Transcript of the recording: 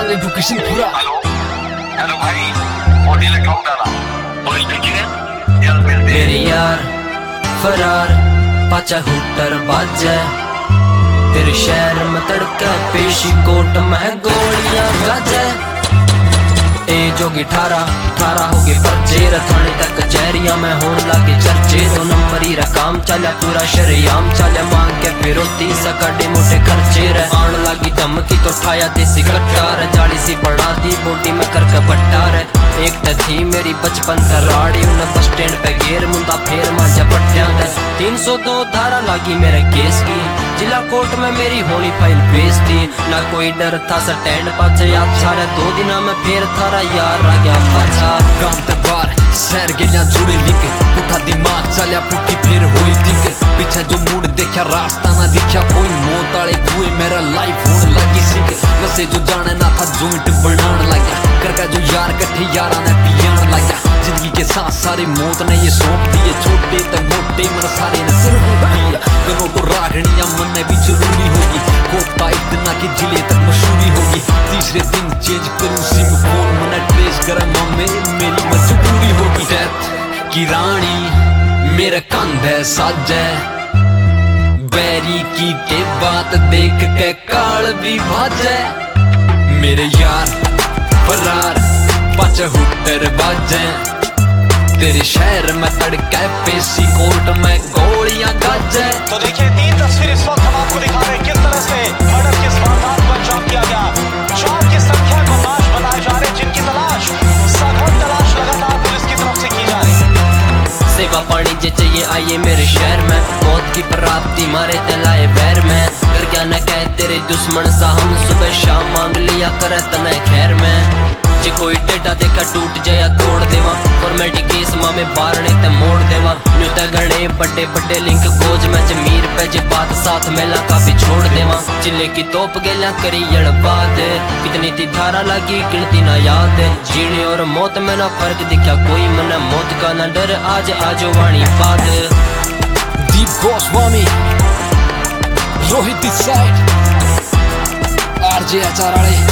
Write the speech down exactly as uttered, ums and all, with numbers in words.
Location पूरा। Hello hello भाई, body लगाऊं डाला बॉडी ठीक है यार मिलते हैं। मेरे यार फरार पाचा हुटर बाजे तेरे शहर में तड़का पेशी कोट में गोलियां गाजे। ए जोगी ठारा ठारा हो गए पर्चे थाने तक कचहरिया में होन लागे चर्चे। दो नंबरी रा काम चला पूरा शरेआम चला मांग के फिरोती सकाडे मोटे खर्चे रे। आन लागी धमकी तो ठाया देसी कट्टा रे जाली सी बढ़ा दी बॉडी में करके बट्टा रे। एक तो थी मेरी बचपन कराड़ी उन्हें बस स्टैंड पे घेर मुंदा फेर मांझा पट्टिया दे। तीन सौ दो धारा लागी मेरे केस की जिला कोर्ट में मेरी होनी फाइल पेश थी। ना कोई डर था स्टैंड पाछे याद सारे दो दिना में फेर थारा यार आ गया पाछा। काम ते बार सैर गेलियां जुड़े लिंक पुठा दिमाग चलिया पुठी फिर हुई दिक। पीछे जो मूड देखा रास्ता ना दिखा कोई मौत आले कुएं मेरा लाइफ होने लगी सिक। वैसे जो जाने ना था जॉइंट बनान लगा करका जो यार कट्ठे यारा ने पियान लगा। जिंदगी के साथ सारे मौत ने ये सौंप दिए छोटे तक मोटे मन सारे ने सिर दिए। दोनों को रागड़ियां मन में भी जरूरी होगी कोफ्ता इतना कि जिले तक मशहूरी होगी। तीसरे दिन चेंज करूं सिम फोन मन ट्रेस कर मम्मी मेरी मजबूरी होगी। डेथ की रानी मेरे कंधे साजे बैरी की के बात देख के काल भी भाजे। मेरे यार फरार पाचा हुटर बाजे तेरे शहर में तड़का पेशी कोर्ट में गोलियां गाजे। तो देखिए तीन तस्वीर इस वक्त हम आपको दिखा रहे हैं किस तरह से मर्डर के वारदात को अंजाम दिया गया। चार की संख्या को लाश बताए जा रहे जिनकी तलाश सघन तलाश लगातार पुलिस की तरफ से की जा रही। सेवा पानी जे चाहिए आइए मेरे शहर में मौत की प्राप्ति मारे दिलाए बैर में। कर क्या न कहे तेरे दुश्मन सा हम सुबह शाम मांग लिया करे तने खैर में। जे कोई टेढ़ा देखा टूट जाया तोड़ देवा फॉर्मेलिटी केस मां में बारने ते मोड़ देवा। न्यू ते गणे बड़े बड़े लिंक खोज में जमीर पे जे बात साथ मेला का भी छोड़ देवा। चिल्ले की तोप गेला करी यड़ बात कितनी थी धारा लगी गिनती ना याद। जीने और मौत में ना फर्क दिखा कोई मन मौत का ना डर आज आजो वाणी बात। Deep Goswami Rohit this side RJ आचार वाले